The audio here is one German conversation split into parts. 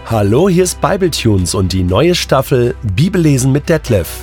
Hallo, hier ist Bibletunes und die neue Staffel Bibellesen mit Detlef.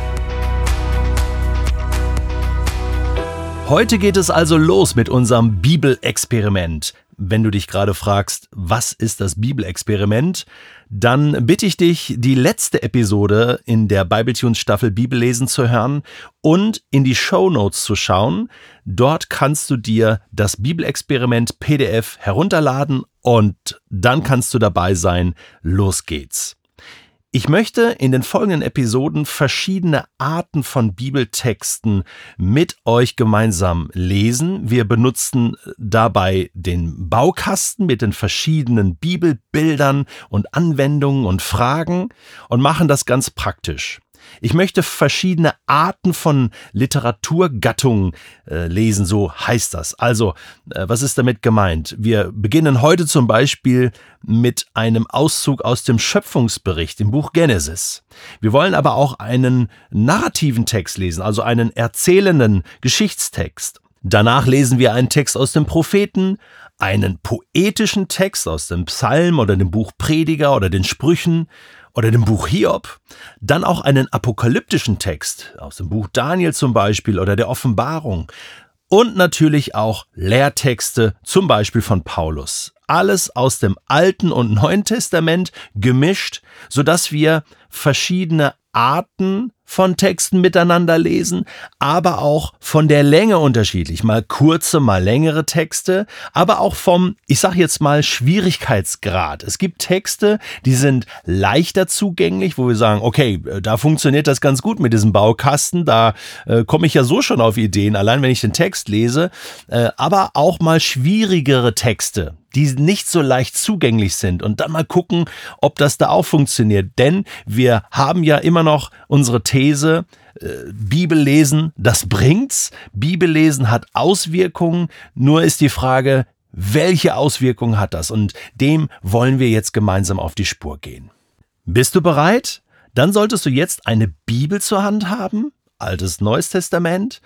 Heute geht es also los mit unserem Bibelexperiment. Wenn du dich gerade fragst, was ist das Bibelexperiment, dann bitte ich dich, die letzte Episode in der Bibletunes-Staffel Bibellesen zu hören und in die Shownotes zu schauen. Dort kannst du dir das Bibelexperiment PDF herunterladen und dann kannst du dabei sein. Los geht's. Ich möchte in den folgenden Episoden verschiedene Arten von Bibeltexten mit euch gemeinsam lesen. Wir benutzen dabei den Baukasten mit den verschiedenen Bibelbildern und Anwendungen und Fragen und machen das ganz praktisch. Ich möchte verschiedene Arten von Literaturgattungen lesen, so heißt das. Also, was ist damit gemeint? Wir beginnen heute zum Beispiel mit einem Auszug aus dem Schöpfungsbericht im Buch Genesis. Wir wollen aber auch einen narrativen Text lesen, also einen erzählenden Geschichtstext. Danach lesen wir einen Text aus dem Propheten, einen poetischen Text aus dem Psalm oder dem Buch Prediger oder den Sprüchen oder dem Buch Hiob, dann auch einen apokalyptischen Text aus dem Buch Daniel zum Beispiel oder der Offenbarung und natürlich auch Lehrtexte, zum Beispiel von Paulus. Alles aus dem Alten und Neuen Testament gemischt, sodass wir verschiedene Arten von Texten miteinander lesen, aber auch von der Länge unterschiedlich. Mal kurze, mal längere Texte, aber auch vom, ich sage jetzt mal, Schwierigkeitsgrad. Es gibt Texte, die sind leichter zugänglich, wo wir sagen, okay, da funktioniert das ganz gut mit diesem Baukasten, da komme ich ja so schon auf Ideen, allein wenn ich den Text lese, aber auch mal schwierigere Texte, die nicht so leicht zugänglich sind und dann mal gucken, ob das da auch funktioniert. Denn wir haben ja immer noch unsere These, Bibellesen, das bringt's. Bibellesen hat Auswirkungen, nur ist die Frage, welche Auswirkungen hat das? Und dem wollen wir jetzt gemeinsam auf die Spur gehen. Bist du bereit? Dann solltest du jetzt eine Bibel zur Hand haben, Altes, Neues Testament,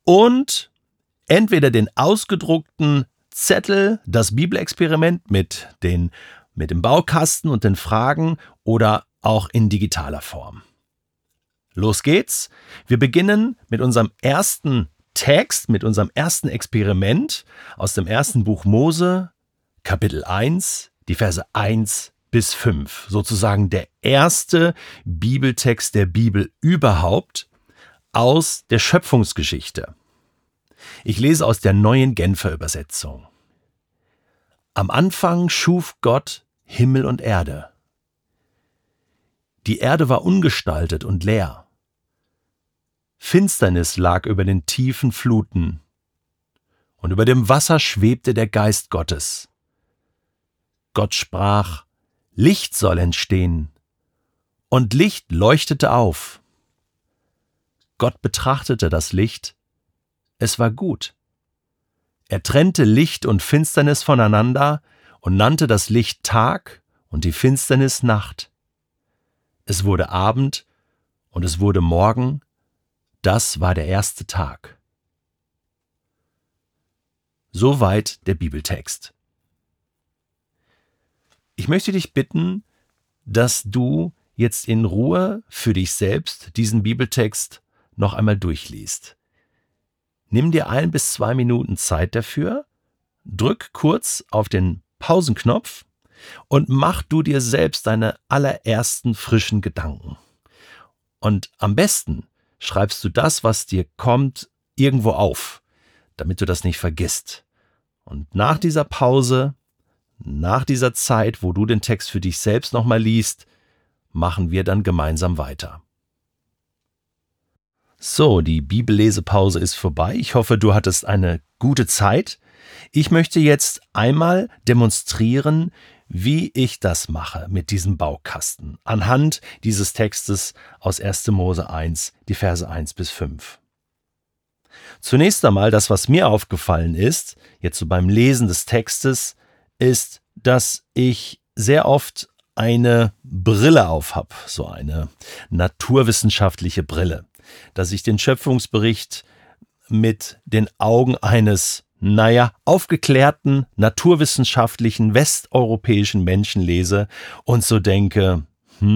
und entweder den ausgedruckten Zettel, das Bibelexperiment mit dem Baukasten und den Fragen oder auch in digitaler Form. Los geht's. Wir beginnen mit unserem ersten Text, mit unserem ersten Experiment aus dem ersten Buch Mose, Kapitel 1, die Verse 1 bis 5. Sozusagen der erste Bibeltext der Bibel überhaupt aus der Schöpfungsgeschichte. Ich lese aus der Neuen Genfer Übersetzung. Am Anfang schuf Gott Himmel und Erde. Die Erde war ungestaltet und leer. Finsternis lag über den tiefen Fluten, und über dem Wasser schwebte der Geist Gottes. Gott sprach, Licht soll entstehen, und Licht leuchtete auf. Gott betrachtete das Licht, es war gut. Er trennte Licht und Finsternis voneinander und nannte das Licht Tag und die Finsternis Nacht. Es wurde Abend und es wurde Morgen, das war der erste Tag. Soweit der Bibeltext. Ich möchte dich bitten, dass du jetzt in Ruhe für dich selbst diesen Bibeltext noch einmal durchliest. Nimm dir 1 bis 2 Minuten Zeit dafür, drück kurz auf den Pausenknopf und mach du dir selbst deine allerersten frischen Gedanken. Und am besten schreibst du das, was dir kommt, irgendwo auf, damit du das nicht vergisst. Und nach dieser Pause, nach dieser Zeit, wo du den Text für dich selbst nochmal liest, machen wir dann gemeinsam weiter. So, die Bibellesepause ist vorbei. Ich hoffe, du hattest eine gute Zeit. Ich möchte jetzt einmal demonstrieren, wie ich das mache mit diesem Baukasten, anhand dieses Textes aus 1. Mose 1, die Verse 1 bis 5. Zunächst einmal, das, was mir aufgefallen ist, jetzt so beim Lesen des Textes, ist, dass ich sehr oft eine Brille aufhab, so eine naturwissenschaftliche Brille, dass ich den Schöpfungsbericht mit den Augen eines aufgeklärten, naturwissenschaftlichen, westeuropäischen Menschen lese und so denke,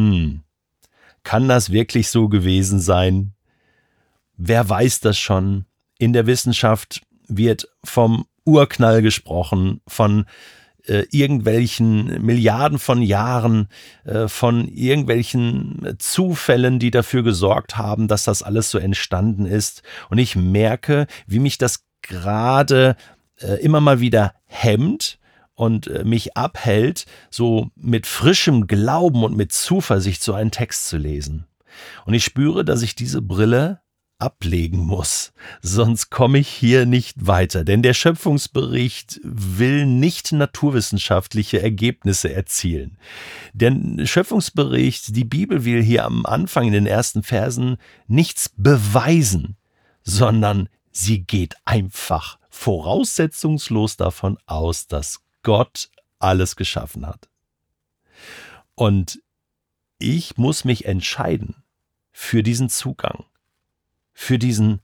kann das wirklich so gewesen sein? Wer weiß das schon? In der Wissenschaft wird vom Urknall gesprochen, von irgendwelchen Milliarden von Jahren, von irgendwelchen Zufällen, die dafür gesorgt haben, dass das alles so entstanden ist. Und ich merke, wie mich das gerade immer mal wieder hemmt und mich abhält, so mit frischem Glauben und mit Zuversicht so einen Text zu lesen. Und ich spüre, dass ich diese Brille ablegen muss, sonst komme ich hier nicht weiter, denn der Schöpfungsbericht will nicht naturwissenschaftliche Ergebnisse erzielen. Der Schöpfungsbericht, die Bibel will hier am Anfang in den ersten Versen nichts beweisen, sondern sie geht einfach voraussetzungslos davon aus, dass Gott alles geschaffen hat. Und ich muss mich entscheiden für diesen Zugang, für diesen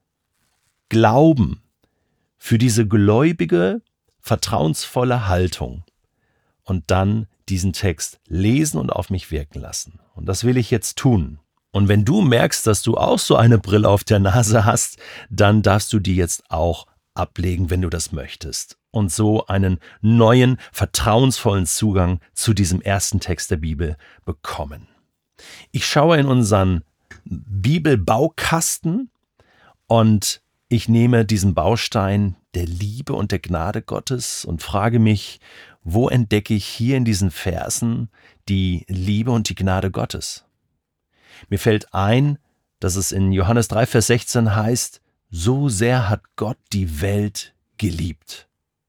Glauben, für diese gläubige, vertrauensvolle Haltung und dann diesen Text lesen und auf mich wirken lassen. Und das will ich jetzt tun. Und wenn du merkst, dass du auch so eine Brille auf der Nase hast, dann darfst du die jetzt auch ablegen, wenn du das möchtest. Und so einen neuen, vertrauensvollen Zugang zu diesem ersten Text der Bibel bekommen. Ich schaue in unseren Bibelbaukasten und ich nehme diesen Baustein der Liebe und der Gnade Gottes und frage mich, wo entdecke ich hier in diesen Versen die Liebe und die Gnade Gottes? Mir fällt ein, dass es in Johannes 3, Vers 16 heißt, so sehr hat Gott die Welt geliebt.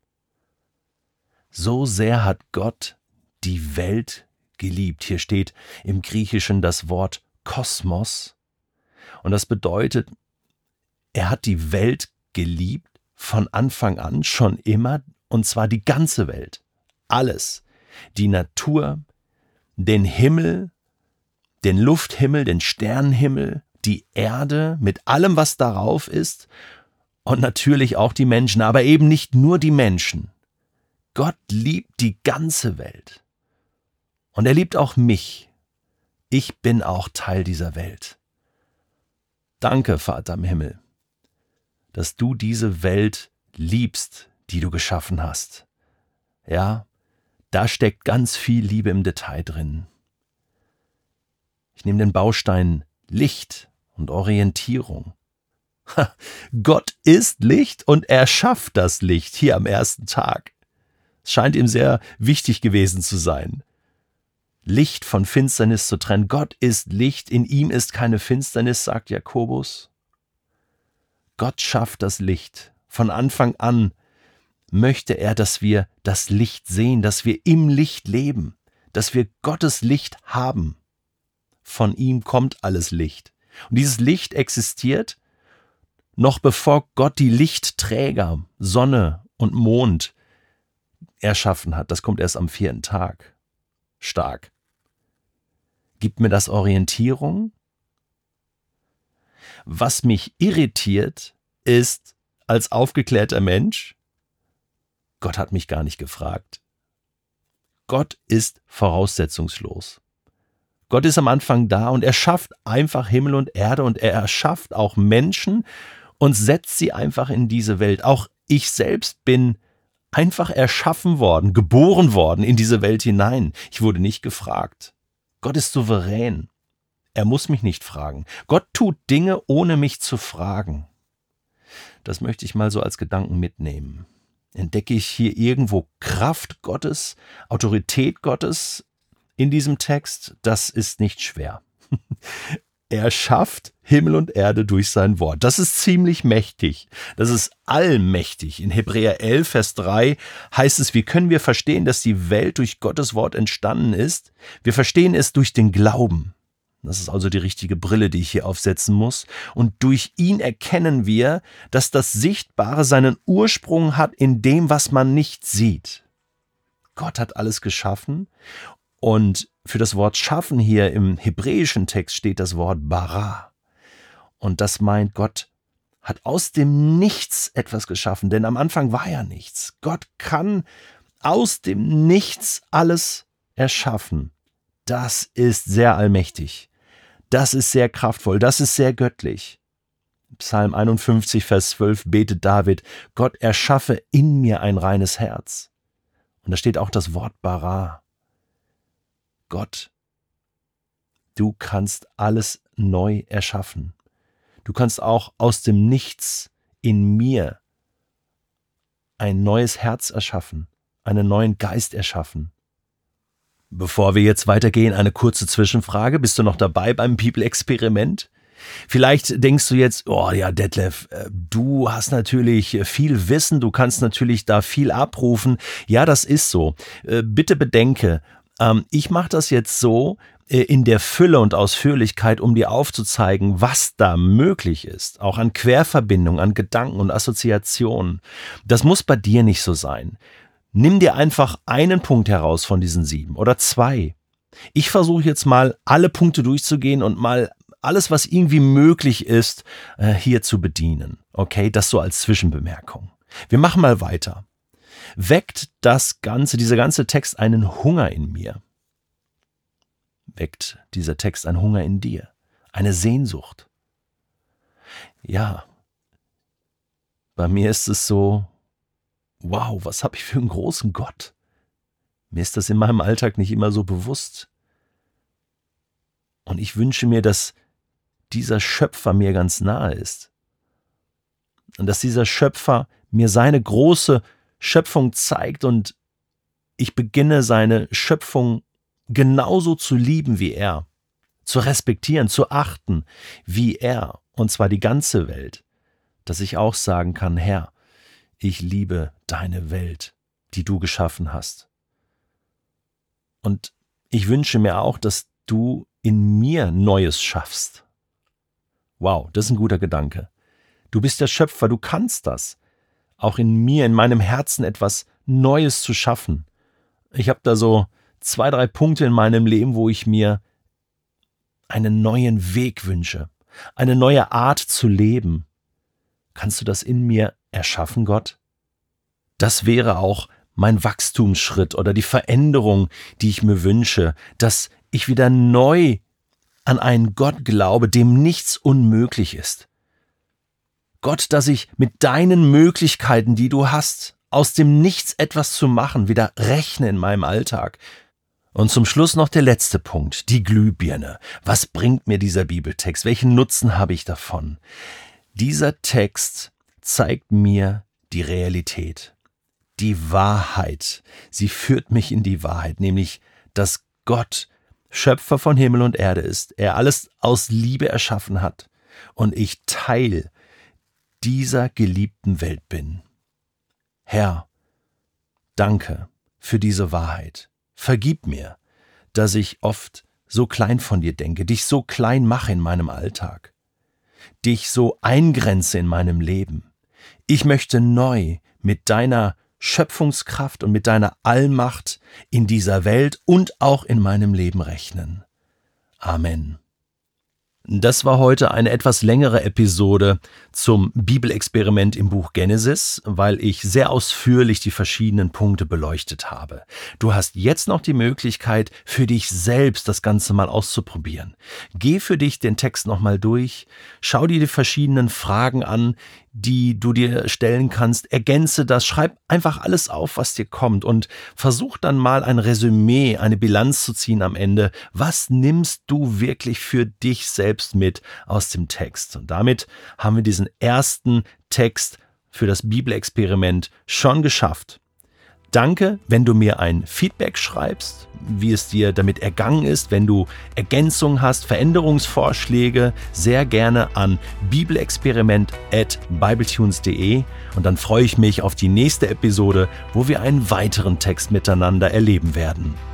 So sehr hat Gott die Welt geliebt. Hier steht im Griechischen das Wort Kosmos und das bedeutet, er hat die Welt geliebt von Anfang an, schon immer, und zwar die ganze Welt. Alles. Die Natur, den Himmel, den Lufthimmel, den Sternenhimmel, die Erde mit allem, was darauf ist und natürlich auch die Menschen, aber eben nicht nur die Menschen. Gott liebt die ganze Welt. Und er liebt auch mich. Ich bin auch Teil dieser Welt. Danke, Vater im Himmel, dass du diese Welt liebst, die du geschaffen hast. Ja, da steckt ganz viel Liebe im Detail drin. Ich nehme den Baustein Licht und Orientierung. Gott ist Licht und er schafft das Licht hier am ersten Tag. Es scheint ihm sehr wichtig gewesen zu sein, Licht von Finsternis zu trennen. Gott ist Licht, in ihm ist keine Finsternis, sagt Jakobus. Gott schafft das Licht. Von Anfang an möchte er, dass wir das Licht sehen, dass wir im Licht leben, dass wir Gottes Licht haben. Von ihm kommt alles Licht. Und dieses Licht existiert noch bevor Gott die Lichtträger, Sonne und Mond erschaffen hat. Das kommt erst am 4. Tag. Stark. Gibt mir das Orientierung? Was mich irritiert, ist, als aufgeklärter Mensch, Gott hat mich gar nicht gefragt. Gott ist voraussetzungslos. Gott ist am Anfang da und er schafft einfach Himmel und Erde und er erschafft auch Menschen und setzt sie einfach in diese Welt. Auch ich selbst bin einfach erschaffen worden, geboren worden in diese Welt hinein. Ich wurde nicht gefragt. Gott ist souverän. Er muss mich nicht fragen. Gott tut Dinge, ohne mich zu fragen. Das möchte ich mal so als Gedanken mitnehmen. Entdecke ich hier irgendwo Kraft Gottes, Autorität Gottes in diesem Text? Das ist nicht schwer. Er schafft Himmel und Erde durch sein Wort. Das ist ziemlich mächtig. Das ist allmächtig. In Hebräer 11, Vers 3 heißt es, wie können wir verstehen, dass die Welt durch Gottes Wort entstanden ist? Wir verstehen es durch den Glauben. Das ist also die richtige Brille, die ich hier aufsetzen muss. Und durch ihn erkennen wir, dass das Sichtbare seinen Ursprung hat in dem, was man nicht sieht. Gott hat alles geschaffen. Und für das Wort schaffen hier im hebräischen Text steht das Wort bara. Und das meint, Gott hat aus dem Nichts etwas geschaffen, denn am Anfang war ja nichts. Gott kann aus dem Nichts alles erschaffen. Das ist sehr allmächtig. Das ist sehr kraftvoll. Das ist sehr göttlich. Psalm 51, Vers 12 betet David: Gott erschaffe in mir ein reines Herz. Und da steht auch das Wort bara. Gott, du kannst alles neu erschaffen. Du kannst auch aus dem Nichts in mir ein neues Herz erschaffen, einen neuen Geist erschaffen. Bevor wir jetzt weitergehen, eine kurze Zwischenfrage. Bist du noch dabei beim Bibelexperiment? Vielleicht denkst du jetzt, oh ja, Detlef, du hast natürlich viel Wissen, du kannst natürlich da viel abrufen. Ja, das ist so. Bitte bedenke, ich mache das jetzt so in der Fülle und Ausführlichkeit, um dir aufzuzeigen, was da möglich ist. Auch an Querverbindungen, an Gedanken und Assoziationen. Das muss bei dir nicht so sein. Nimm dir einfach einen Punkt heraus von diesen 7 oder 2. Ich versuche jetzt mal, alle Punkte durchzugehen und mal alles, was irgendwie möglich ist, hier zu bedienen. Okay, das so als Zwischenbemerkung. Wir machen mal weiter. Weckt dieser ganze Text einen Hunger in mir? Weckt dieser Text einen Hunger in dir? Eine Sehnsucht? Ja, bei mir ist es so, wow, was habe ich für einen großen Gott? Mir ist das in meinem Alltag nicht immer so bewusst. Und ich wünsche mir, dass dieser Schöpfer mir ganz nahe ist. Und dass dieser Schöpfer mir seine große Schöpfung zeigt und ich beginne, seine Schöpfung genauso zu lieben wie er, zu respektieren, zu achten wie er, und zwar die ganze Welt, dass ich auch sagen kann: Herr, ich liebe deine Welt, die du geschaffen hast. Und ich wünsche mir auch, dass du in mir Neues schaffst. Wow, das ist ein guter Gedanke. Du bist der Schöpfer, du kannst das. Auch in mir, in meinem Herzen etwas Neues zu schaffen. Ich habe da so 2, 3 Punkte in meinem Leben, wo ich mir einen neuen Weg wünsche, eine neue Art zu leben. Kannst du das in mir erschaffen, Gott? Das wäre auch mein Wachstumsschritt oder die Veränderung, die ich mir wünsche, dass ich wieder neu an einen Gott glaube, dem nichts unmöglich ist. Gott, dass ich mit deinen Möglichkeiten, die du hast, aus dem Nichts etwas zu machen, wieder rechne in meinem Alltag. Und zum Schluss noch der letzte Punkt, die Glühbirne. Was bringt mir dieser Bibeltext? Welchen Nutzen habe ich davon? Dieser Text zeigt mir die Realität, die Wahrheit. Sie führt mich in die Wahrheit, nämlich, dass Gott Schöpfer von Himmel und Erde ist, er alles aus Liebe erschaffen hat und ich Teil dieser geliebten Welt bin. Herr, danke für diese Wahrheit. Vergib mir, dass ich oft so klein von dir denke, dich so klein mache in meinem Alltag, dich so eingrenze in meinem Leben. Ich möchte neu mit deiner Schöpfungskraft und mit deiner Allmacht in dieser Welt und auch in meinem Leben rechnen. Amen. Das war heute eine etwas längere Episode zum Bibelexperiment im Buch Genesis, weil ich sehr ausführlich die verschiedenen Punkte beleuchtet habe. Du hast jetzt noch die Möglichkeit, für dich selbst das Ganze mal auszuprobieren. Geh für dich den Text nochmal durch, schau dir die verschiedenen Fragen an, die du dir stellen kannst, ergänze das, schreib einfach alles auf, was dir kommt und versuch dann mal ein Resümee, eine Bilanz zu ziehen am Ende. Was nimmst du wirklich für dich selbst mit aus dem Text? Und damit haben wir diesen ersten Text für das Bibelexperiment schon geschafft. Danke, wenn du mir ein Feedback schreibst, wie es dir damit ergangen ist. Wenn du Ergänzungen hast, Veränderungsvorschläge, sehr gerne an bibelexperiment@bibletunes.de. Und dann freue ich mich auf die nächste Episode, wo wir einen weiteren Text miteinander erleben werden.